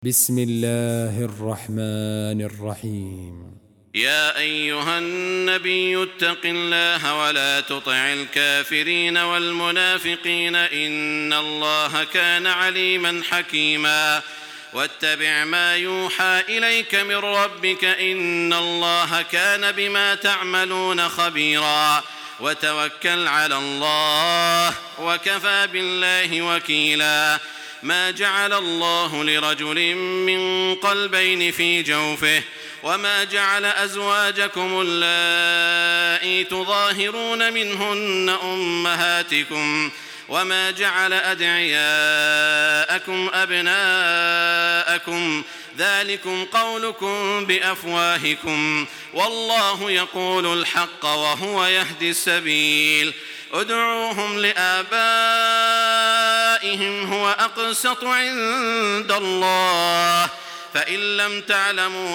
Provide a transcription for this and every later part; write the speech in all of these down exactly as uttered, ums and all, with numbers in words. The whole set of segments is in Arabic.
بسم الله الرحمن الرحيم. يا أيها النبي اتق الله ولا تطع الكافرين والمنافقين إن الله كان عليما حكيما واتبع ما يوحى إليك من ربك إن الله كان بما تعملون خبيرا وتوكل على الله وكفى بالله وكيلا. ما جعل الله لرجل من قلبين في جوفه وما جعل أزواجكم اللائي تظاهرون منهن أمهاتكم وما جعل أدعياءكم أبناءكم ذلكم قولكم بأفواهكم والله يقول الحق وهو يهدي السبيل. ادعوهم لآبائهم هو أقسط عند الله فإن لم تعلموا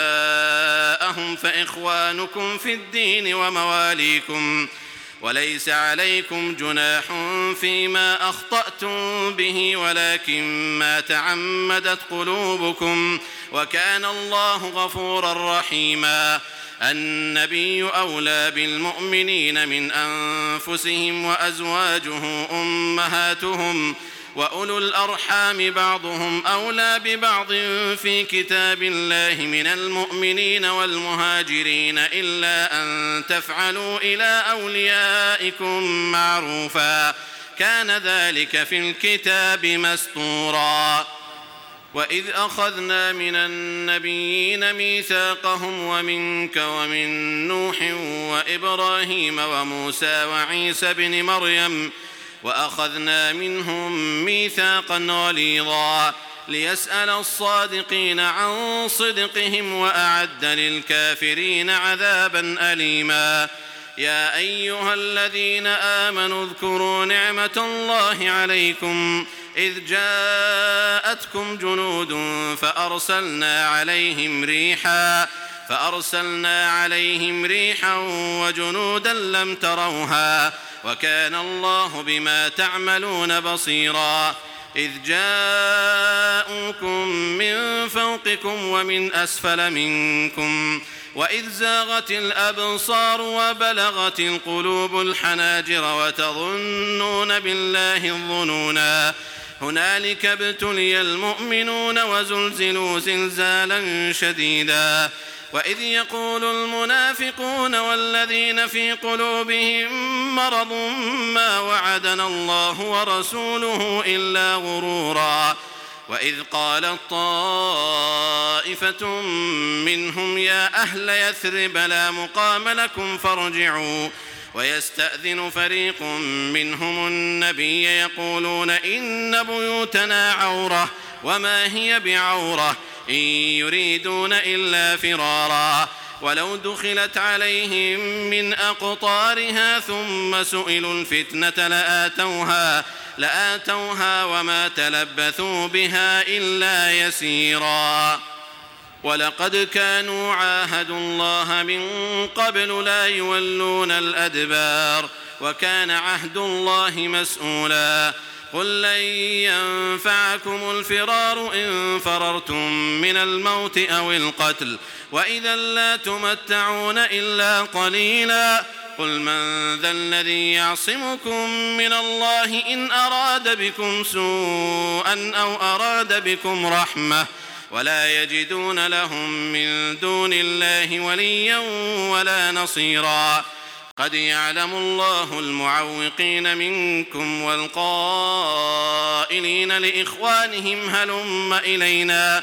آباءهم فإخوانكم في الدين ومواليكم وليس عليكم جناح فيما أخطأتم به ولكن ما تعمدت قلوبكم وكان الله غفورا رحيما. النبي أولى بالمؤمنين من أنفسهم وأزواجه أمهاتهم وأولو الأرحام بعضهم أولى ببعض في كتاب الله من المؤمنين والمهاجرين إلا أن تفعلوا إلى أوليائكم معروفا كان ذلك في الكتاب مسطورا. وإذ أخذنا من النبيين ميثاقهم ومنك ومن نوح وإبراهيم وموسى وعيسى بن مريم وأخذنا منهم ميثاقا غليظا ليسأل الصادقين عن صدقهم وأعد للكافرين عذابا أليما. يا أيها الذين آمنوا اذكروا نعمة الله عليكم إذ جاءتكم جنود فأرسلنا عليهم ريحا فأرسلنا عليهم ريحا وجنودا لم تروها وكان الله بما تعملون بصيرا. إذ جاءوكم من فوقكم ومن أسفل منكم وإذ زاغت الأبصار وبلغت القلوب الحناجر وتظنون بالله الظنونا هنالك ابتلي المؤمنون وزلزلوا زلزالا شديدا. وإذ يقول المنافقون والذين في قلوبهم مرض ما وعدنا الله ورسوله إلا غرورا. وإذ قالت طائفة منهم يا أهل يثرب لا مقام لكم فارجعوا ويستأذن فريق منهم النبي يقولون إن بيوتنا عورة وما هي بعورة إن يريدون إلا فرارا ولو دخلت عليهم من أقطارها ثم سئلوا الفتنة لآتوها لآتوها وما تلبثوا بها إلا يسيرا. ولقد كانوا عاهدوا الله من قبل لا يولون الأدبار وكان عهد الله مسؤولا. قل لن ينفعكم الفرار إن فررتم من الموت أو القتل وإذا لا تمتعون إلا قليلا. قل من ذا الذي يعصمكم من الله إن أراد بكم سوءا أو أراد بكم رحمة ولا يجدون لهم من دون الله وليا ولا نصيرا. قد يعلم الله المعوقين منكم والقائلين لإخوانهم هلم إلينا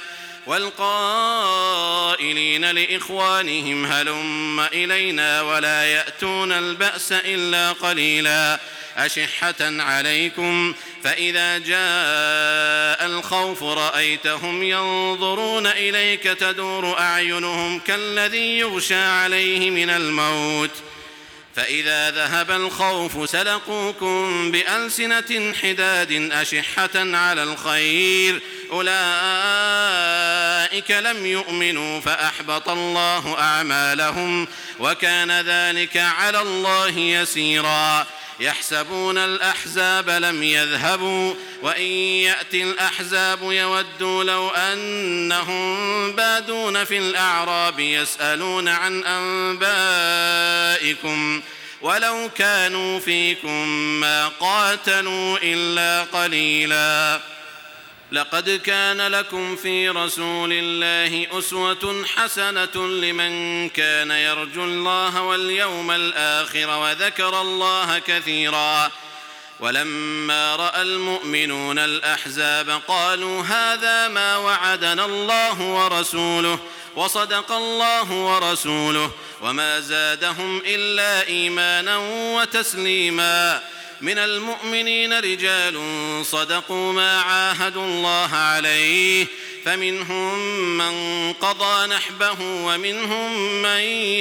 والقائلين لإخوانهم هلم إلينا ولا يأتون البأس إلا قليلا أشحة عليكم فإذا جاء الخوف رأيتهم ينظرون إليك تدور أعينهم كالذي يغشى عليه من الموت فإذا ذهب الخوف سلقوكم بألسنة حداد أشحة على الخير أولئك لم يؤمنوا فأحبط الله أعمالهم وكان ذلك على الله يسيرا. يحسبون الأحزاب لم يذهبوا وإن يأتي الأحزاب يودوا لو أنهم بادون في الأعراب يسألون عن أنبائكم ولو كانوا فيكم ما قاتلوا إلا قليلا. لقد كان لكم في رسول الله أسوة حسنة لمن كان يرجو الله واليوم الآخر وذكر الله كثيرا. ولما رأى المؤمنون الأحزاب قالوا هذا ما وعدنا الله ورسوله وصدق الله ورسوله وما زادهم إلا إيمانا وتسليما. من المؤمنين رجال صدقوا ما عاهدوا الله عليه فمنهم من قضى نحبه ومنهم من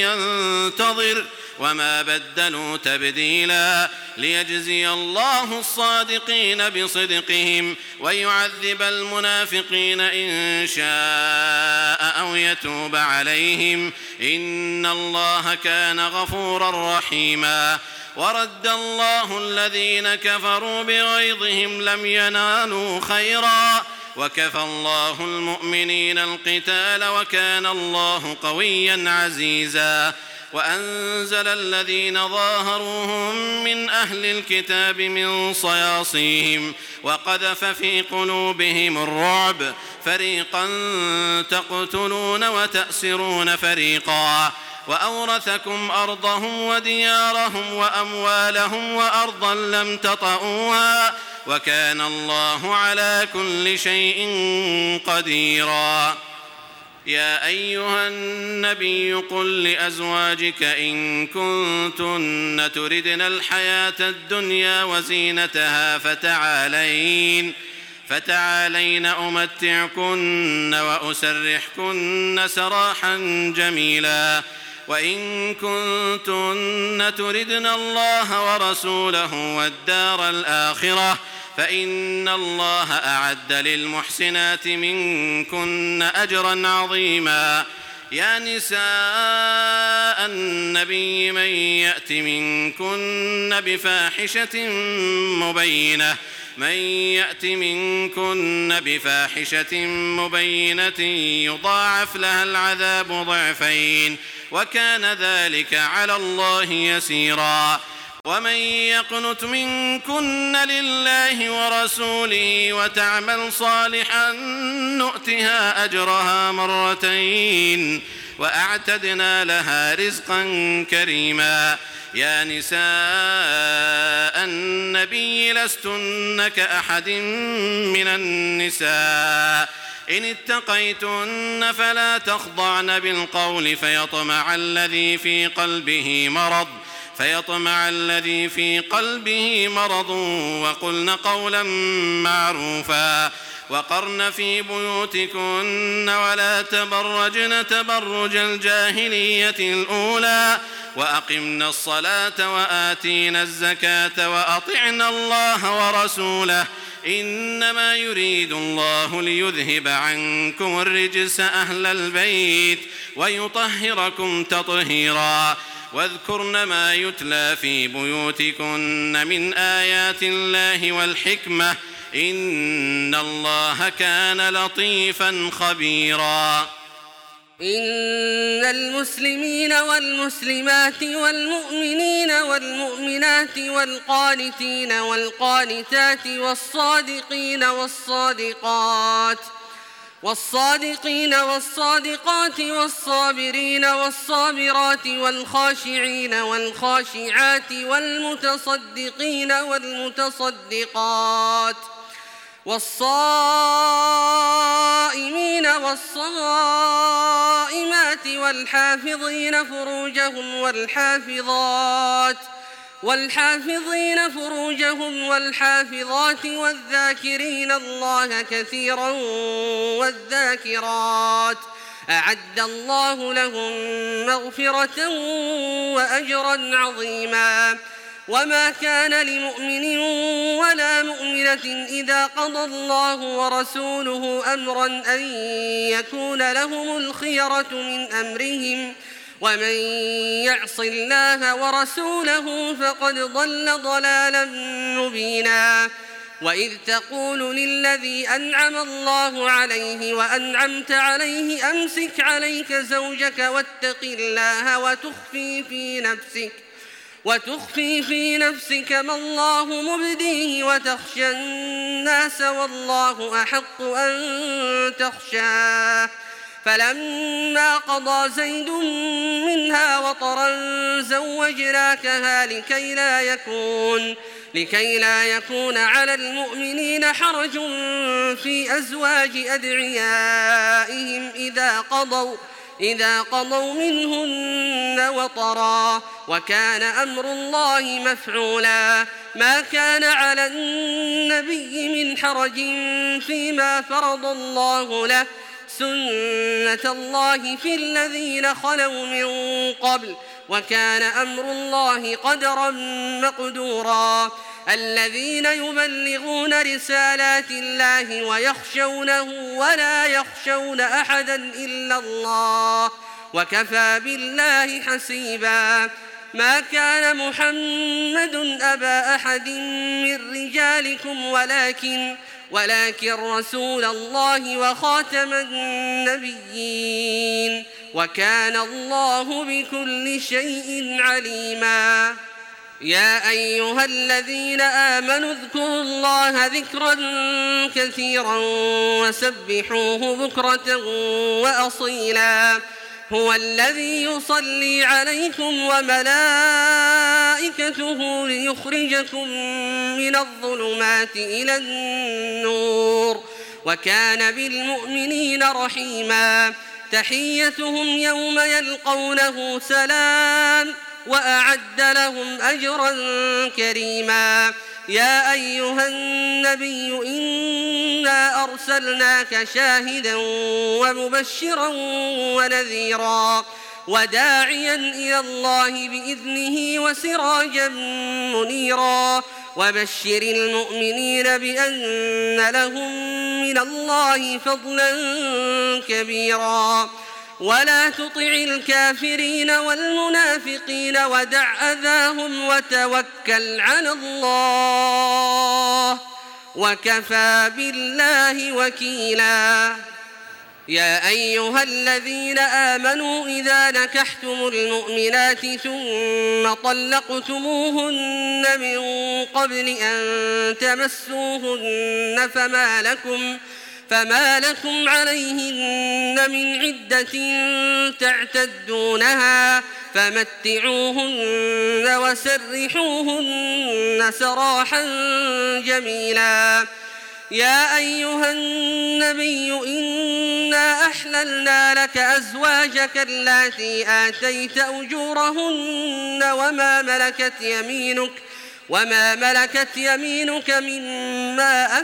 ينتظر وما بدلوا تبديلا. ليجزي الله الصادقين بصدقهم ويعذب المنافقين إن شاء أو يتوب عليهم إن الله كان غفورا رحيما. ورد الله الذين كفروا بغيظهم لم ينالوا خيرا وكفى الله المؤمنين القتال وكان الله قويا عزيزا. وأنزل الذين ظاهروهم من أهل الكتاب من صياصيهم وقذف في قلوبهم الرعب فريقا تقتلون وتأسرون فريقا. وأورثكم أرضهم وديارهم وأموالهم وأرضا لم تطئوها وكان الله على كل شيء قديرا. يا أيها النبي قل لأزواجك إن كنتن تردن الحياة الدنيا وزينتها فتعالين فتعالين أمتعكن وأسرحكن سراحا جميلا. وإن كنتن تردن الله ورسوله والدار الآخرة فإن الله أعد للمحسنات منكن أجرا عظيما. يا نساء النبي من يأت منكن بفاحشة مبينة من يأت منكن بفاحشة مبينة يضاعف لها العذاب ضعفين وكان ذلك على الله يسيرا. ومن يقنت منكن لله ورسوله وتعمل صالحا نؤتها أجرها مرتين وأعتدنا لها رزقا كريما. يا نساء النبي لستن كأحد من النساء إن اتقيتن فلا تخضعن بالقول فيطمع الذي في قلبه مرض فيطمع الذي في قلبه مرض وقلن قولا معروفا. وقرن في بيوتكن ولا تبرجن تبرج الجاهلية الأولى وأقمنا الصلاة وآتينا الزكاة وأطعنا الله ورسوله إنما يريد الله ليذهب عنكم الرجس أهل البيت ويطهركم تطهيرا. واذكرن ما يتلى في بيوتكن من آيات الله والحكمة إن الله كان لطيفا خبيرا. إن المسلمين والمسلمات والمؤمنين والمؤمنات والقانتين والقانتات والصادقين والصادقات والصادقين والصادقات والصابرين والصابرات والخاشعين والخاشعات والمتصدقين والمتصدقات والصائمين والصائمات والحافظين فروجهم والحافظات والحافظين فروجهم والحافظات والذاكرين الله كثيرا والذاكرات أعد الله لهم مغفرة وأجرا عظيما. وما كان لمؤمن ولا مؤمنة إذا قضى الله ورسوله أمرا أن يكون لهم الخيرة من أمرهم ومن يعص الله ورسوله فقد ضل ضلالا مبينا. وإذ تقول للذي أنعم الله عليه وأنعمت عليه أمسك عليك زوجك واتق الله وتخفي في نفسك وتخفي في نفسك ما الله مبديه وتخشى الناس والله أحق أن تخشاه. فلما قضى زيد منها وطرا زوجناكها لكي لا يكون لكي لا يكون على المؤمنين حرج في أزواج أدعيائهم إذا قضوا إذا قضوا منهن وطرا، وكان أمر الله مفعولا. ما كان على النبي من حرج فيما فرض الله له، سنة الله في الذين خلوا من قبل، وكان أمر الله قدرا مقدورا. الذين يبلغون رسالات الله ويخشونه ولا يخشون أحدا إلا الله، وكفى بالله حسيبا. ما كان محمد أبا أحد من رجالكم ولكن ولكن رسول الله وخاتم النبيين، وكان الله بكل شيء عليما. يا أيها الذين آمنوا اذكروا الله ذكرا كثيرا وسبحوه بكرة وأصيلا. هو الذي يصلي عليكم وملائكته ليخرجكم من الظلمات إلى النور، وكان بالمؤمنين رحيما. تحيتهم يوم يلقونه سلام، وأعد لهم أجرا كريما. يا أيها النبي إنا أرسلناك شاهدا ومبشرا ونذيرا وداعيا إلى الله بإذنه وسراجا منيرا. وبشر المؤمنين بأن لهم من الله فضلا كبيرا. ولا تطع الكافرين والمنافقين ودع أذاهم وتوكل على الله، وكفى بالله وكيلا. يا أيها الذين آمنوا إذا نكحتم المؤمنات ثم طلقتموهن من قبل أن تمسوهن فما لكم فما لكم عليهن من عدة تعتدونها، فمتعوهن وسرحوهن سراحا جميلا. يا أيها النبي إنا أحللنا لك أزواجك اللاتي آتيت أجورهن وما ملكت يمينك وما ملكت يمينك مما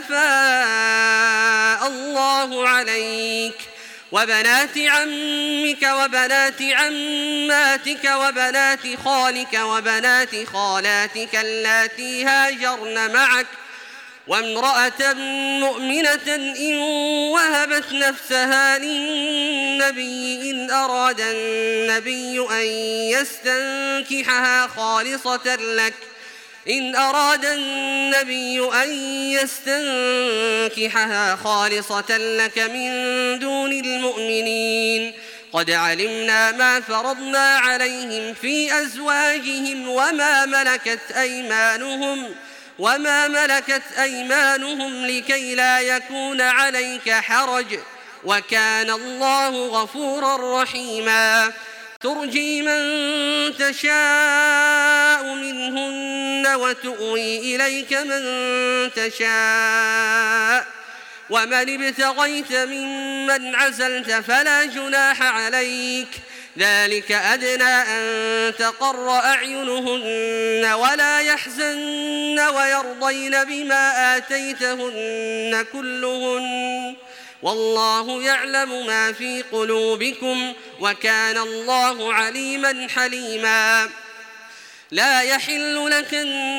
أفاء الله عليك، وبنات عمك وبنات عماتك وبنات خالك وبنات خالاتك اللاتي هاجرن معك، وامرأة مؤمنة إن وهبت نفسها للنبي إن أراد النبي أن يستنكحها خالصة لك إن أراد النبي أن يستنكحها خالصة لك من دون المؤمنين. قد علمنا ما فرضنا عليهم في أزواجهم وما ملكت أيمانهم وما ملكت أيمانهم لكي لا يكون عليك حرج، وكان الله غفورا رحيما. ترجي من تشاء منهن وتؤوي إليك من تشاء، ومن ابتغيت ممن عزلت فلا جناح عليك، ذلك أدنى أن تقر أعينهن ولا يحزن ويرضين بما آتيتهن كلهن، والله يعلم ما في قلوبكم، وكان الله عليما حليما. لا يحل لك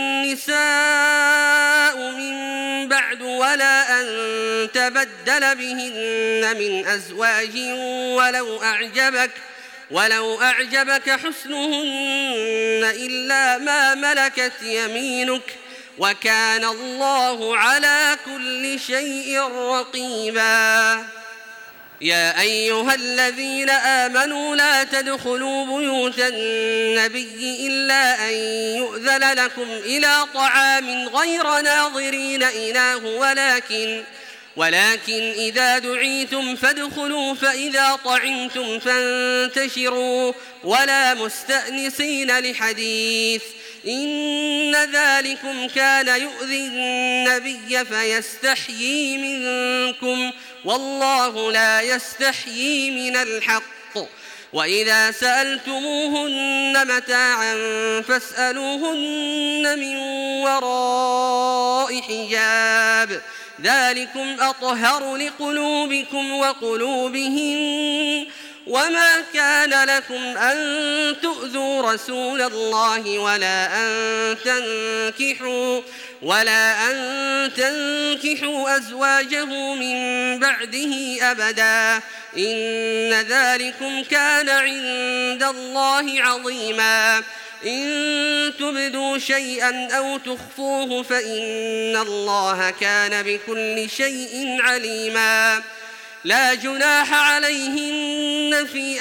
النساء من بعد ولا أن تبدل بهن من أزواج ولو أعجبك ولو أعجبك حسنهن إلا ما ملكت يمينك وكان الله على كل شيء رقيبا. يا أيها الذين آمنوا لا تدخلوا بيوت النبي إلا أن يؤذن لكم إلى طعام غير ناظرين إناه ولكن ولكن إذا دعيتم فادخلوا فإذا طعمتم فانتشروا ولا مستأنسين لحديث إن ذلكم كان يؤذي النبي فيستحيي منكم والله لا يستحيي من الحق. وإذا سألتموهن متاعا فاسألوهن من وراء حجاب ذلكم أطهر لقلوبكم وقلوبهم. وما كان لكم أن تؤذوا رسول الله ولا أن تنكحوا ولا أن تنكحوا أزواجه من بعده أبدا إن ذلكم كان عند الله عظيما. إن تبدوا شيئا أو تخفوه فإن الله كان بكل شيء عليما. لا جناح عليهن في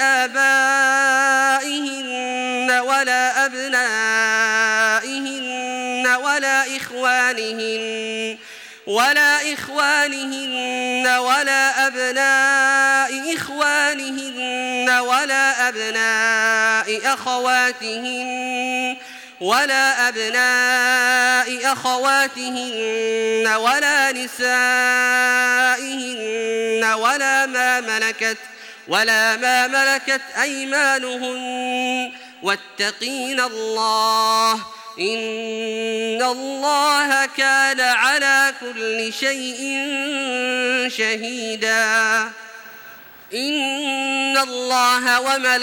آبائهن ولا أبنائهن ولا إخوانهن ولا إخوانهن ولا أبناء إخوانهن ولا أبناء أخواتهن ولا أبناء أخواتهن ولا نسائهن ولا ما ملكت ولا ما ملكت أيمانهن واتقين الله إن الله كان على كل شيء شهيدا. إن الله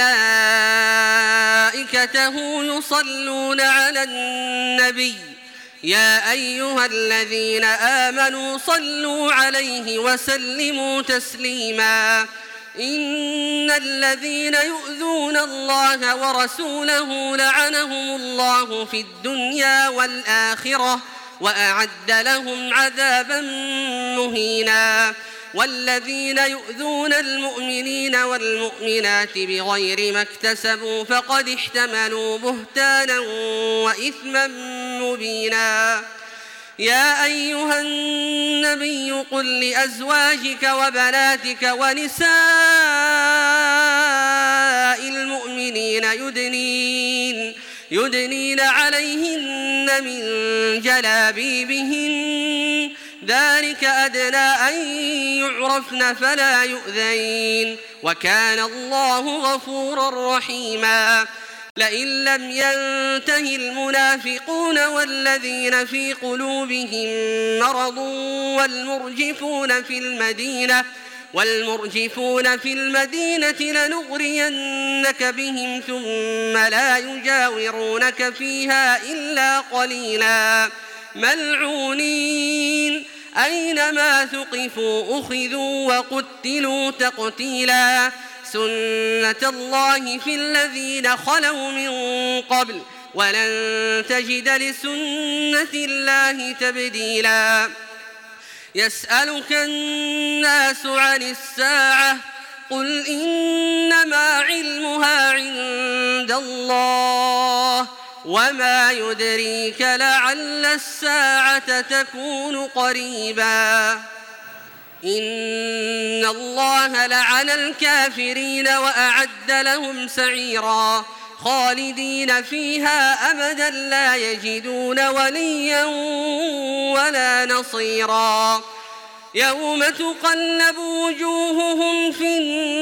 وملائكته يصلون على النبي يا أيها الذين آمنوا صلوا عليه وسلموا تسليما. إن الذين يؤذون الله ورسوله لعنهم الله في الدنيا والآخرة وأعد لهم عذابا مهينا. والذين يؤذون المؤمنين والمؤمنات بغير ما اكتسبوا فقد احتملوا بهتانا وإثما مبينا. يا أيها النبي قل لأزواجك وبناتك ونساء المؤمنين يدنين, يدنين عليهن من جلابيبهن ذلك أدنى أن يعرفن فلا يؤذين وكان الله غفورا رحيما. لئن لم ينته المنافقون والذين في قلوبهم مرض والمرجفون في المدينة والمرجفون في المدينة لنغرينك بهم ثم لا يجاورونك فيها إلا قليلا ملعونين أينما ثقفوا أخذوا وقتلوا تقتيلا. سنة الله في الذين خلوا من قبل ولن تجد لسنة الله تبديلا. يسألك الناس عن الساعة قل إنما علمها عند الله وما يدريك لعل الساعة تكون قريبا. إن الله لعن الكافرين وأعد لهم سعيرا خالدين فيها أبدا لا يجدون وليا ولا نصيرا. يوم تقلب وجوههم في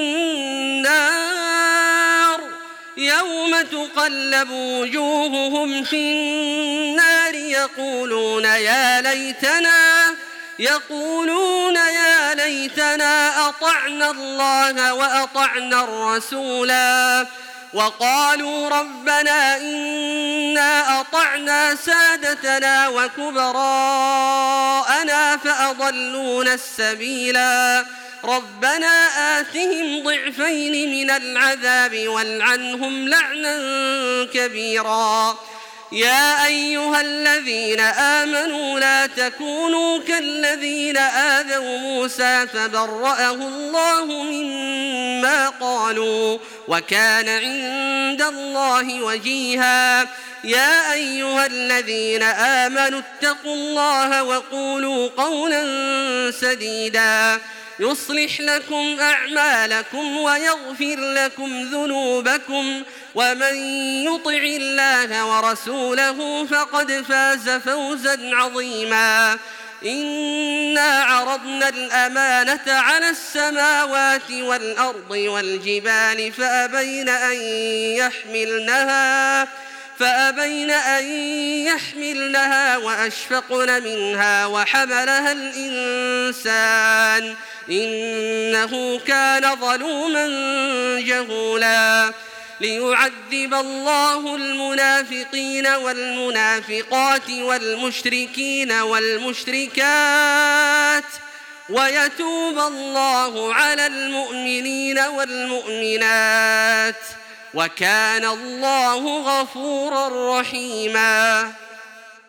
النار يوم تقلب وجوههم في النار يقولون يا ليتنا يقولون يا ليتنا أطعنا الله وأطعنا الرسولا وقالوا ربنا إنا أطعنا سادتنا وكبراءنا فأضلونا السبيلا ربنا آتهم ضعفين من العذاب والعنهم لعنا كبيرا يا أيها الذين آمنوا لا تكونوا كالذين آذوا موسى فبرأه الله مما قالوا وكان عند الله وجيها يا أيها الذين آمنوا اتقوا الله وقولوا قولا سديدا يصلح لكم أعمالكم ويغفر لكم ذنوبكم ومن يطع الله ورسوله فقد فاز فوزا عظيما إنا عرضنا الأمانة على السماوات والأرض والجبال فأبين أن يحملنها فأبين أن يحملنها وأشفقن منها وحملها الإنسان إنه كان ظلوما جهولا ليعذب الله المنافقين والمنافقات والمشركين والمشركات ويتوب الله على المؤمنين والمؤمنات وكان الله غفورا رحيما.